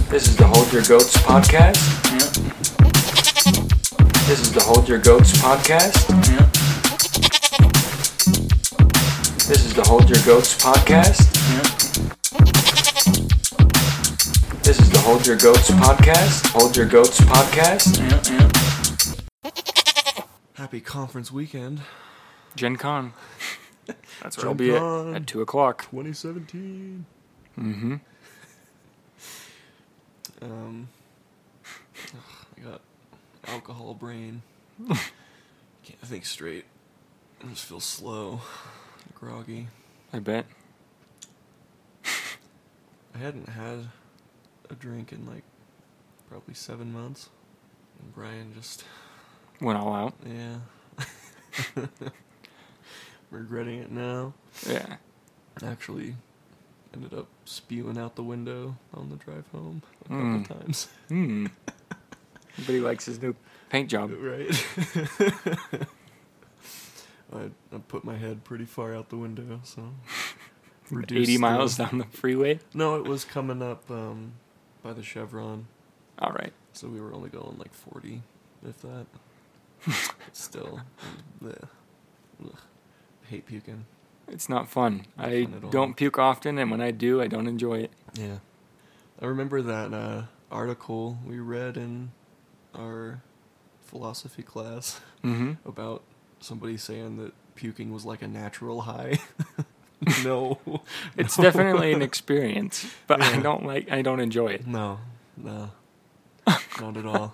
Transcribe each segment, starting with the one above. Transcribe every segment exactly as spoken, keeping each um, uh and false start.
This is the Hold Your Goats podcast. Yeah. This is the Hold Your Goats podcast. Yeah. This is the Hold Your Goats podcast. Yeah. This is the Hold Your Goats podcast. Hold Your Goats podcast. Yeah. Yeah. Happy conference weekend. Gen Con. That's where Gen I'll be at, Con. at two o'clock. twenty seventeen. Mm-hmm. Um, ugh, I got alcohol brain. Can't think straight. I just feel slow, groggy. I bet. I hadn't had a drink in like probably seven months. And Brian just, Went all out. yeah. Regretting it now. Yeah. Actually ended up spewing out the window on the drive home a couple Mm. times. Hmm. But he likes his new paint job. Right. I, I put my head pretty far out the window, so reduced eighty the- miles down the freeway. No, it was coming up um, by the Chevron, All right. so we were only going like forty, if that. Still, bleh. Ugh. Hate puking. It's not fun. Not I fun at all. don't puke often, and when I do, I don't enjoy it. Yeah, I remember that uh, article we read in our philosophy class Mm-hmm. about somebody saying that puking was like a natural high. No. It's No. definitely an experience, but I Yeah. don't like. I don't enjoy it. No, no, not at all.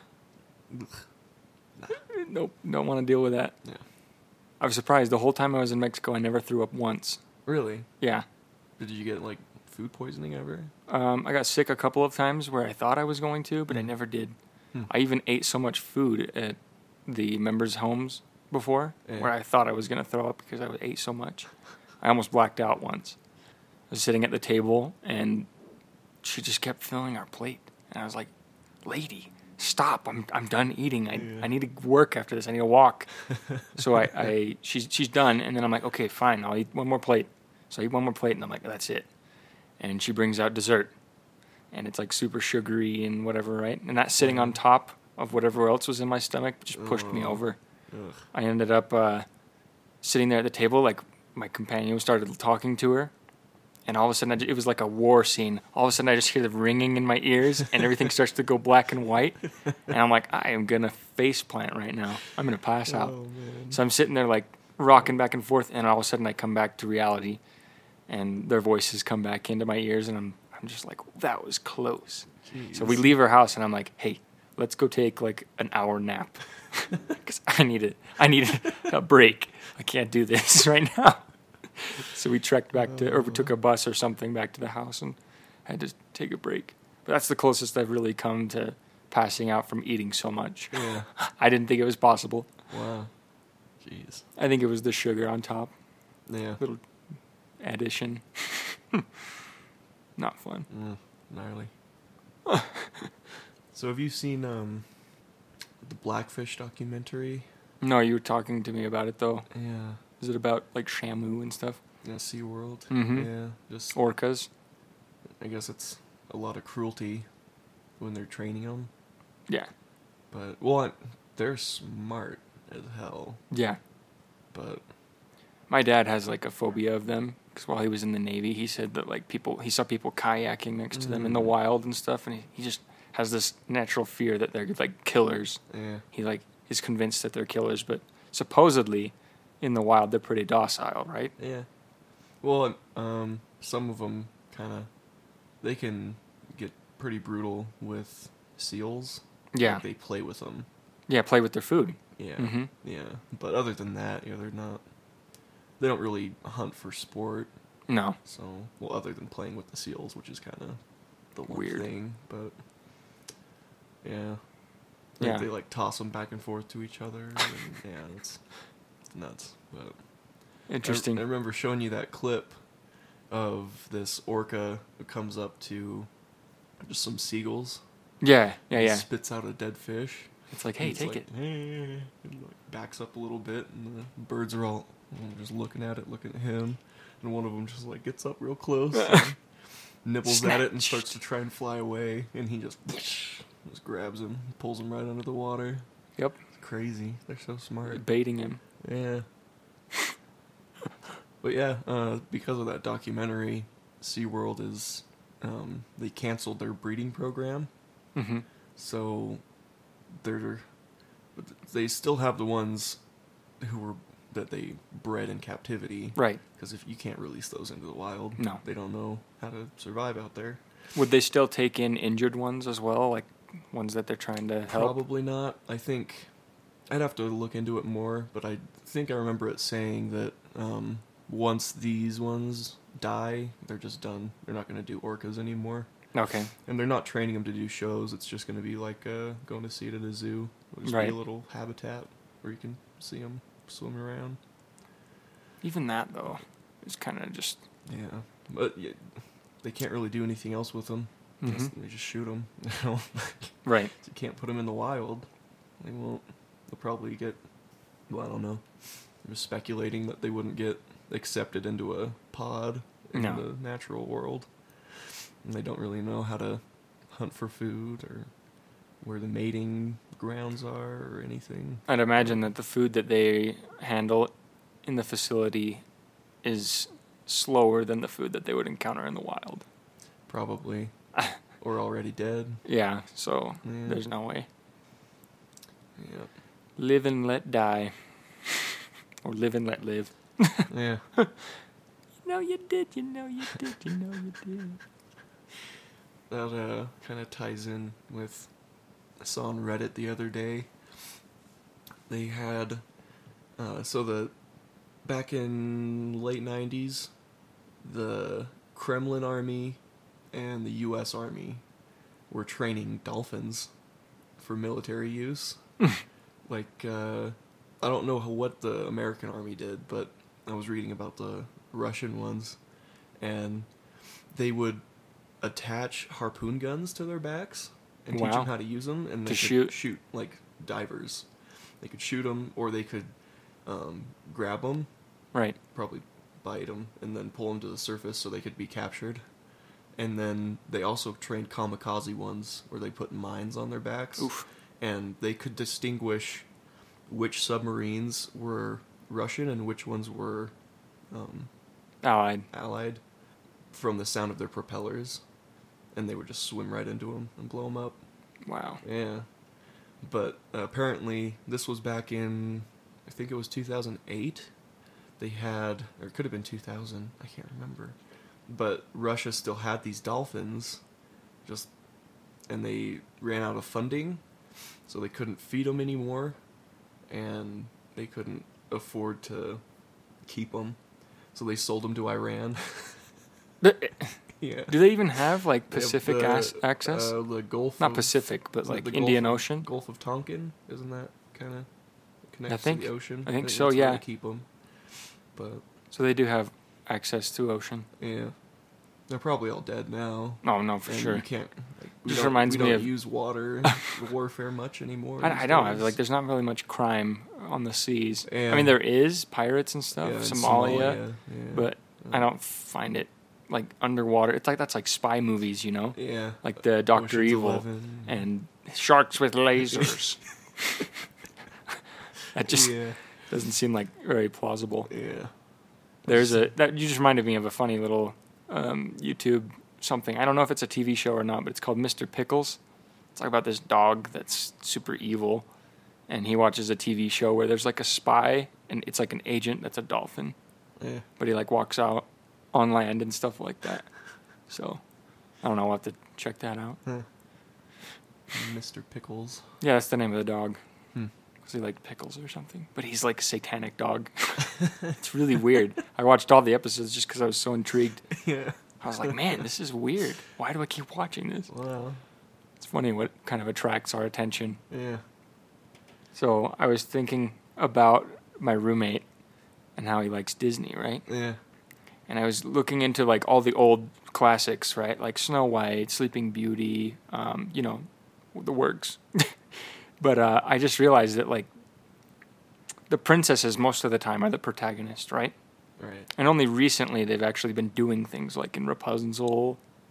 Nope. Don't want to deal with that. Yeah. I was surprised. The whole time I was in Mexico, I never threw up once. Really? Yeah. Did you get like food poisoning ever? Um, I got sick a couple of times where I thought I was going to, but I never did. Hmm. I even ate so much food at the members' homes before Yeah. where I thought I was going to throw up because I ate so much. I almost blacked out once. I was sitting at the table, and she just kept filling our plate. And I was like, lady, stop. I'm I'm done eating. I, Yeah. I need to work after this. I need to walk. So I, I she's she's done, and then I'm like, okay, fine. I'll eat one more plate. So I eat one more plate, and I'm like, that's it. And she brings out dessert. And it's like super sugary and whatever, right? And that sitting on top of whatever else was in my stomach just pushed me Oh. over. Ugh. I ended up uh, sitting there at the table, like my companion started talking to her, and all of a sudden I ju- it was like a war scene. All of a sudden I just hear the ringing in my ears, and everything starts to go black and white, and I'm like, I am gonna face plant right now. I'm gonna pass out. Oh man. So I'm sitting there like rocking back and forth, and all of a sudden I come back to reality, and their voices come back into my ears, and I'm I'm just like, that was close. So we Jeez. leave her house, and I'm like, hey, let's go take like an hour nap because I need it. I need a break. I can't do this right now. So we trekked back to, or we took a bus or something back to the house and had to take a break. But that's the closest I've really come to passing out from eating so much. Yeah. I didn't think it was possible. Wow. Jeez. I think it was the sugar on top, Yeah. little addition. Not fun. Mm, gnarly. So have you seen um the Blackfish documentary? No, you were talking to me about it though. Yeah. Is it about like Shamu and stuff? Yeah, SeaWorld. Mhm. Yeah. Just Orcas? I guess it's a lot of cruelty when they're training them. Yeah. But well, they're smart as hell. Yeah. But My dad has like a phobia of them because while he was in the Navy, he said that like people, he saw people kayaking next to them in the Mm. wild and stuff, and he, he just has this natural fear that they're like killers. yeah. He like is convinced that they're killers, but supposedly in the wild they're pretty docile, right? Yeah. Well, um, some of them kind of they can get pretty brutal with seals. Yeah. Like, they play with them. Yeah, play with their food. Yeah. Mhm. Yeah. But other than that, yeah, they're not. They don't really hunt for sport. No. So, well, other than playing with the seals, which is kind of the one Weird. thing, but yeah. Like, Yeah. They like toss them back and forth to each other. And, yeah, it's nuts. But I- Interesting. I, remember showing you that clip of this orca who comes up to just some seagulls. yeah, yeah, and yeah. Spits out a dead fish. It's like, hey, and take like, it. "Hey," and like backs up a little bit, and the birds are all just looking at it, looking at him, and one of them just like gets up real close. and nibbles at it and Snatch. starts to try and fly away, and he just just grabs him, pulls him right under the water. Yep. It's crazy. They're so smart. Baiting him. Yeah. But yeah, uh, because of that documentary, SeaWorld is um, they canceled their breeding program, Mm-hmm. so they're but they still have the ones who were that they bred in captivity. Right. Because if you can't release those into the wild, No. they don't know how to survive out there. Would they still take in injured ones as well, like ones that they're trying to help? Probably not. I think I'd have to look into it more, but I think I remember it saying that um, once these ones die, they're just done. They're not going to do orcas anymore. Okay. And they're not training them to do shows. It's just going to be like uh, going to see it at a zoo. It'll just Right. be a little habitat where you can see them swim around. Even that though is kind of just. Yeah, but yeah, they can't really do anything else with them. Mhm. They just shoot them. You know, Right. you can't put them in the wild. They won't. They'll probably get. Well, I don't know. I'm just speculating that they wouldn't get accepted into a pod in No. the natural world, and they don't really know how to hunt for food or where the mating grounds are or anything. I'd imagine that the food that they handle in the facility is slower than the food that they would encounter in the wild. Probably, or already dead. Yeah, so Yeah. there's no way. Yeah. Live and let die. Or live and let live. Yeah. You know you did, you know you did, you know you did. That uh, kind of ties in with, I saw on Reddit the other day, they had, uh, so the, back in late nineties, the Kremlin army and the U S Army were training dolphins for military use. Like, uh, I don't know how, what the American army did, but I was reading about the Russian ones, and they would attach harpoon guns to their backs and teach Wow. them how to use them, and they To could shoot. shoot like divers. They could shoot them, or they could um, grab them, Right. probably bite them, and then pull them to the surface so they could be captured. And then they also trained kamikaze ones, where they put mines on their backs, Oof. and they could distinguish which submarines were Russian and which ones were um, Allied. Allied from the sound of their propellers, and they would just swim right into them and blow them up. Wow. Yeah, but uh, apparently this was back in, I think it was two thousand eight. They had, or it could have been two thousand, I can't remember. But Russia still had these dolphins, just, and they ran out of funding, so they couldn't feed them anymore, and they couldn't afford to keep them, so they sold them to Iran. But, Yeah. do they even have like They have Pacific the, as- access? Uh, the Gulf. Not of- Pacific, but is it like the Gulf Indian of- Ocean. Gulf of Tonkin, isn't that kind of connects I think- to the ocean? I think That's so, where yeah. They keep them, but So they do have access to ocean. yeah, they're probably all dead now. Oh no, for and sure. You can't. Like, we Just don't, reminds we me don't of- use water in warfare much anymore. I, these I know. I days. was like, there's not really much crime on the seas. I Yeah. mean, there is pirates and stuff, Yeah, in Somalia, Somalia, yeah. but I don't find it like underwater. It's like that's like spy movies, you know, Yeah, like the Doctor Ocean's Evil Eleven. and sharks with lasers. That just yeah, doesn't seem like very plausible. yeah. There's a that you just reminded me of a funny little um, YouTube something. I don't know if it's a T V show or not, but it's called Mister Pickles. It's like about this dog that's super evil, and he watches a T V show where there's like a spy, and it's like an agent that's a dolphin, Yeah. but he like walks out on land and stuff like that. So I don't know. I'll have to check that out. Huh. Mister Pickles. Yeah, that's the name of the dog. Hmm. Because he liked pickles or something. But he's like a satanic dog. It's really weird. I watched all the episodes just because I was so intrigued. Yeah. I was like, man, this is weird. Why do I keep watching this? Wow. It's funny what kind of attracts our attention. Yeah. So I was thinking about my roommate and how he likes Disney, right? Yeah. And I was looking into like all the old classics, right? Like Snow White, Sleeping Beauty, um, you know, the works. But uh, I just realized that like the princesses most of the time are the protagonist, right? Right. And only recently they've actually been doing things like in Rapunzel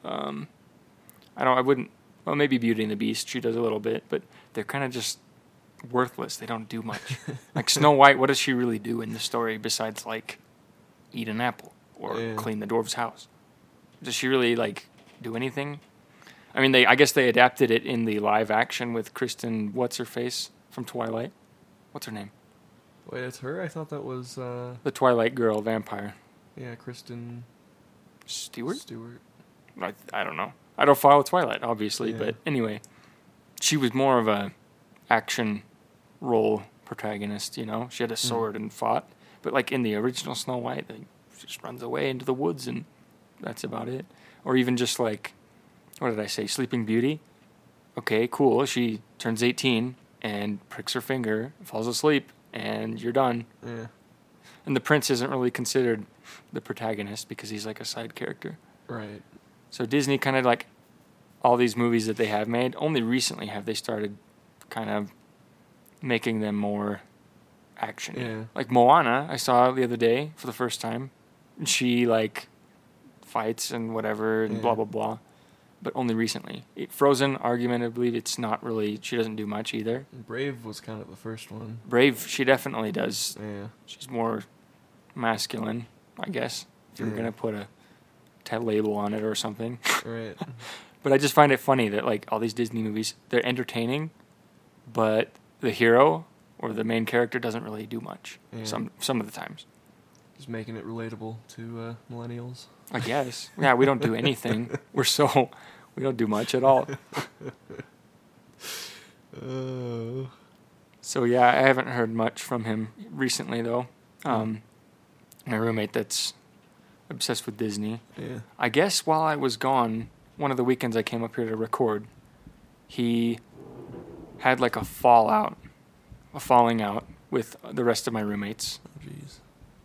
Um, I don't. I wouldn't. Well, maybe Beauty and the Beast. She does a little bit, but they're kind of just worthless. They don't do much. Like Snow White, what does she really do in the story besides like eat an apple or Yeah. clean the dwarf's house? Does she really like do anything? I mean, they. I guess they adapted it in the live action with Kristen. What's her face from Twilight? What's her name? Wait, it's her? I thought that was, uh, The Twilight girl vampire. yeah, Kristen Stewart? Stewart. I, I don't know. I don't follow Twilight, obviously, Yeah. but anyway, she was more of a action role protagonist. You know, she had a sword and fought. But like in the original Snow White, like, she just runs away into the woods and that's about it. Or even just like, what did I say? Sleeping Beauty. Okay, cool. She turns eighteen and pricks her finger, falls asleep, and you're done. Yeah. And the prince isn't really considered the protagonist because he's like a side character. Right. So Disney kind of like all these movies that they have made, only recently have they started kind of making them more action. Yeah. Like Moana, I saw the other day for the first time. She like fights and whatever and Yeah. blah blah blah. But only recently. It, Frozen, argumentably, it's not really. She doesn't do much either. Brave was kind of the first one. Brave, she definitely does. Yeah. She's more masculine, I guess. If you're Yeah. gonna put a t- label on it or something. Right. But I just find it funny that like all these Disney movies, they're entertaining, but the hero or the main character doesn't really do much. Yeah. Some some of the times. Just making it relatable to uh, millennials. I guess. Yeah, we don't do anything. We're so we don't do much at all. Oh. So yeah, I haven't heard much from him recently though. Um, my roommate that's obsessed with Disney. Yeah. I guess while I was gone, one of the weekends I came up here to record, he had like a fallout, a falling out with the rest of my roommates. Oh, jeez.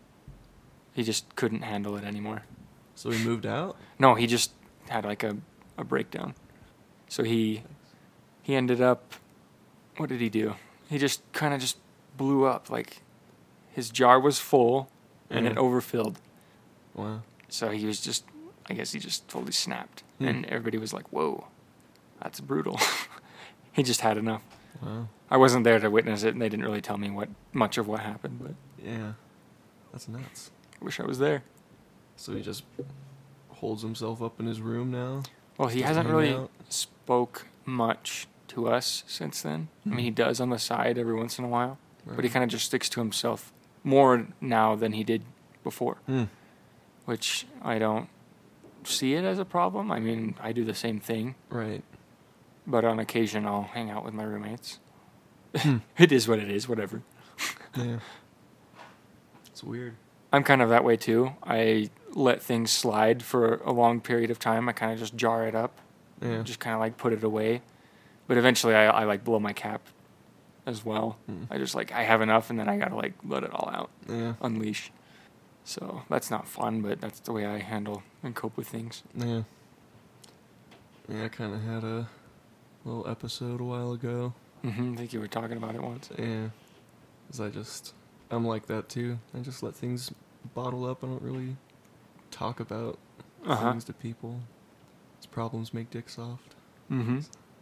He just couldn't handle it anymore. So he moved out? No, he just had like a, a breakdown. So he he ended up, what did he do? He just kind of just blew up. Like his jar was full and Yeah. it overfilled. Wow. So he was just, I guess he just totally snapped. Hmm. And everybody was like, whoa, that's brutal. He just had enough. Wow. I wasn't there to witness it, and they didn't really tell me what much of what happened, but Yeah. That's nuts. I wish I was there. So he just holds himself up in his room now? Well, he Doesn't hasn't hang really out? spoke much to us since then. I mean, he does on the side every once in a while, but he Right. kind of just sticks to himself more now than he did before, Hmm. which I don't see it as a problem. I mean, I do the same thing, Right. but on occasion I'll hang out with my roommates. Hmm. It is what it is, whatever. Yeah. It's weird. I'm kind of that way too. I let things slide for a long period of time. I kind of just jar it up, Yeah. just kind of like put it away. But eventually I, I like blow my cap as well. Hmm. I just like, I have enough and then I gotta like let it all out, Yeah. unleash. So that's not fun, but that's the way I handle and cope with things. Yeah. Yeah, I kind of had a little episode a while ago. hmm I think you were talking about it once. Yeah. Because I just, I'm like that too. I just let things bottle up. I don't really talk about Uh-huh. things to people. These problems make dick soft. hmm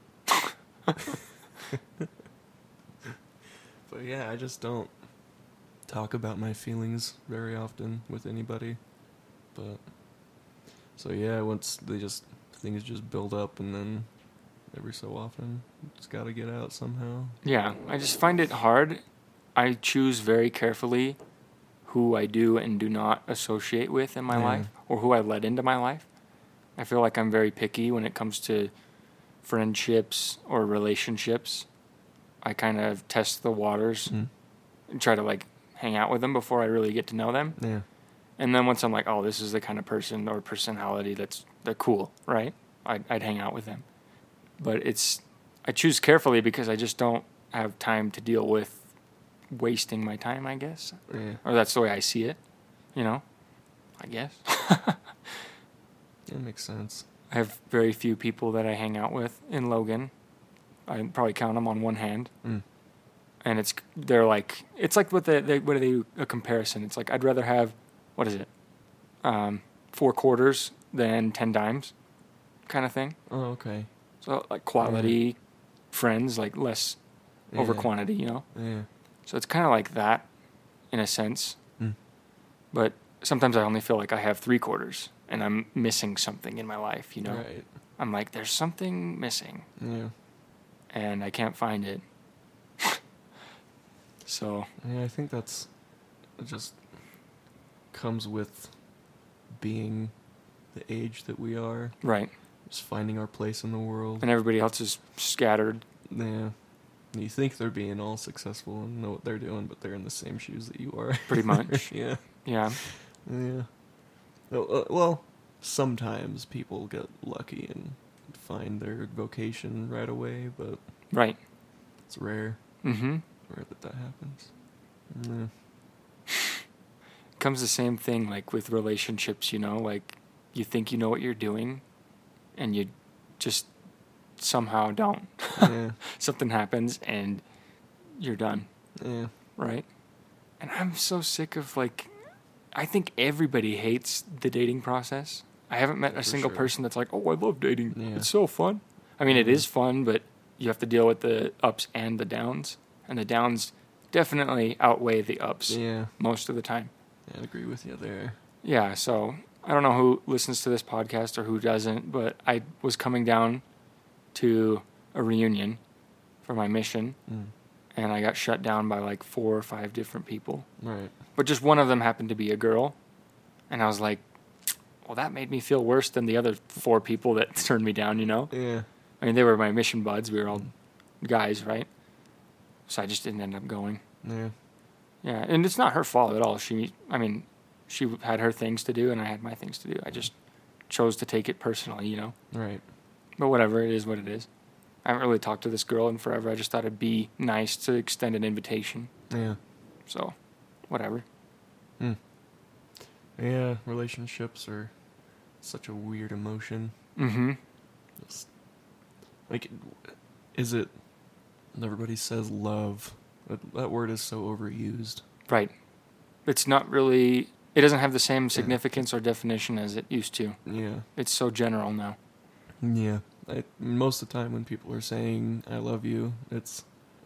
But yeah, I just don't talk about my feelings very often with anybody. But, so yeah, once they just, things just build up and then every so often, it's gotta get out somehow. Yeah, I just find it hard. I choose very carefully who I do and do not associate with in my Yeah. life or who I let into my life. I feel like I'm very picky when it comes to friendships or relationships. I kind of test the waters Mm. and try to like hang out with them before I really get to know them. Yeah. And then once I'm like, oh, this is the kind of person or personality that's they're cool, right? I'd, I'd hang out with them. But it's I choose carefully because I just don't have time to deal with wasting my time, I guess. Yeah. Or that's the way I see it, you know? I guess. That makes sense. I have very few people that I hang out with in Logan. I probably count them on one hand. Mm. And it's they're like it's like what the they, what do they do a comparison? It's like I'd rather have what is it, um, four quarters than ten dimes. kind of thing. Oh, okay. So like quality friends, like less over Yeah. quantity, you know? Yeah. So it's kind of like that in a sense. Mm. But sometimes I only feel like I have three quarters and I'm missing something in my life, you know? Right. I'm like, there's something missing Yeah. and I can't find it. So, Yeah, I think that's it just comes with being the age that we are, right. just finding our place in the world. And everybody else is scattered. Yeah. And you think they're being all successful and know what they're doing, but they're in the same shoes that you are. Pretty much. Yeah. Yeah. Yeah. Well, uh, well, sometimes people get lucky and find their vocation right away, but Right. it's rare, Mm-hmm. rare that that happens. Yeah. Comes the same thing like with relationships, you know, like you think you know what you're doing and you just somehow don't. Yeah. Something happens and you're done, Yeah. right? And I'm so sick of like, I think everybody hates the dating process. I haven't met a For single sure. person that's like, oh, I love dating. Yeah. It's so fun. I mean, it Mhm. is fun, but you have to deal with the ups and the downs. And the downs definitely outweigh the ups Yeah. most of the time. I agree with you there. Yeah, so I don't know who listens to this podcast or who doesn't, but I was coming down to a reunion for my mission, Mm. and I got shut down by like four or five different people. Right. But just one of them happened to be a girl, and I was like, well, that made me feel worse than the other four people that turned me down, you know? Yeah. I mean, they were my mission buds. We were all guys, right? So I just didn't end up going. Yeah. Yeah, and it's not her fault at all. She, I mean, she had her things to do, and I had my things to do. I just chose to take it personally, you know? Right. But whatever, it is what it is. I haven't really talked to this girl in forever. I just thought it'd be nice to extend an invitation. Yeah. So, whatever. Mm. Yeah. Relationships are such a weird emotion. Mm-hmm. It's, like, is it? Everybody says love. That, that word is so overused. Right. It's not really, it doesn't have the same significance or definition as it used to. Yeah. It's so general now. Yeah. I, most of the time when people are saying "I love you," it's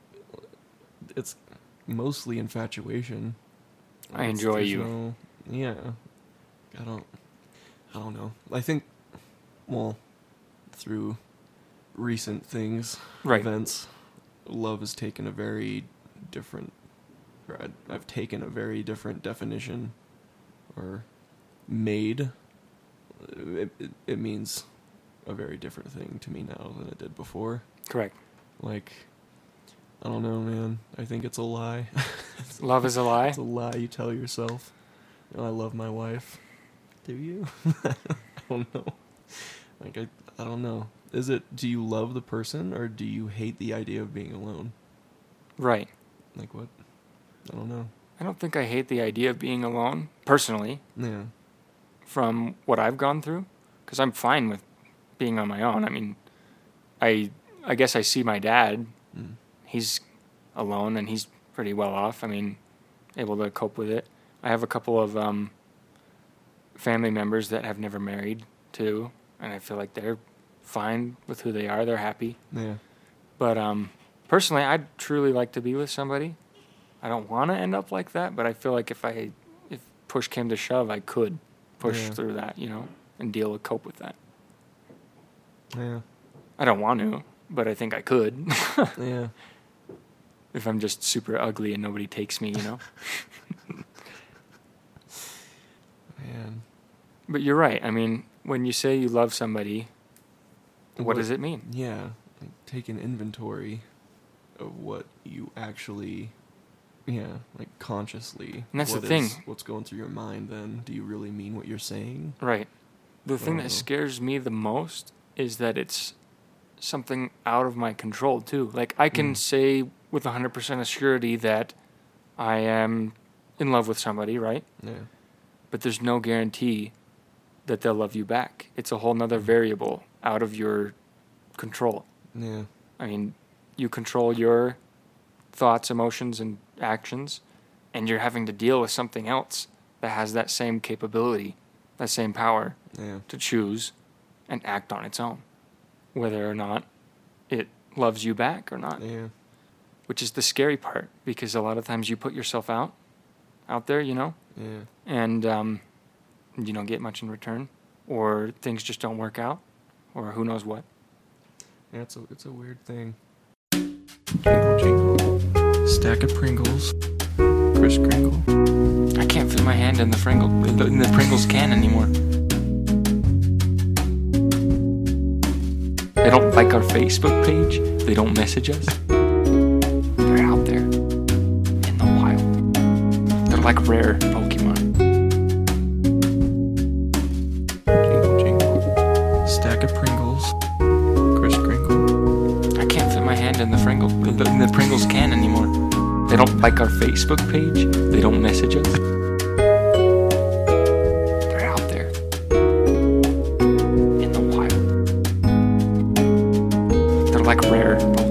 it's mostly infatuation. I It's- enjoy there's you. no- yeah. I don't. I don't know. I think. Well, through recent things, Right. events, love has taken a very different. Or I'd- I've taken a very different definition, or made. It, it, it means a very different thing to me now than it did before. Correct. Like, I don't know, man. I think it's a lie. Love is a lie? It's a lie you tell yourself. You know, I love my wife. Do you? I don't know. Like, I, I don't know. Is it, do you love the person or do you hate the idea of being alone? Right. Like, what? I don't know. I don't think I hate the idea of being alone, personally, Yeah. from what I've gone through, because I'm fine with being on my own. I mean, I I guess I see my dad. Mm. He's alone and he's pretty well off. I mean, able to cope with it. I have a couple of um, family members that have never married too, and I feel like they're fine with who they are. They're happy. Yeah. But um, personally, I'd truly like to be with somebody. I don't want to end up like that, but I feel like if I if push came to shove, I could push Yeah. through that, you know, and deal with cope with that. Yeah. I don't want to, but I think I could. Yeah. If I'm just super ugly and nobody takes me, you know. Man. But you're right. I mean, when you say you love somebody, what, What- does it mean? Yeah. Like, take an inventory of what you actually, yeah, like consciously. And that's the what thing. is- what's going through your mind then? Do you really mean what you're saying? Right. The thing Oh. that scares me the most is that it's something out of my control too. Like I can Mm. say with one hundred percent assurity that I am in love with somebody, right? Yeah. But there's no guarantee that they'll love you back. It's a whole nother variable out of your control. Yeah. I mean, you control your thoughts, emotions, and actions, and you're having to deal with something else that has that same capability, that same power Yeah. to choose and act on its own, whether or not it loves you back or not. Yeah. Which is the scary part, because a lot of times you put yourself out, out there, you know, Yeah. and um, you don't get much in return, or things just don't work out, or who knows what. Yeah, it's a, it's a weird thing. Jingle, jingle. Stack of Pringles. Kris Kringle. I can't fit my hand in the Pringle, in the Pringles can anymore. They don't like our Facebook page. They don't message us. They're out there in the wild. They're like rare Pokemon. Jingle, jingle. Stack of Pringles. Kris Kringle. I can't fit my hand in the Pringle, in the Pringles can anymore. They don't like our Facebook page. They don't message us. They're out there in the wild. They're like rare Pokemon.